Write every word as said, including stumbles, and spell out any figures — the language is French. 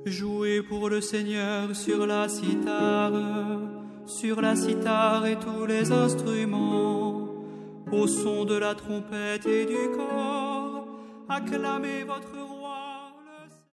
Jouez pour le Seigneur sur la cithare, sur la cithare et tous les instruments. Au son de la trompette et du cor, acclamez votre roi.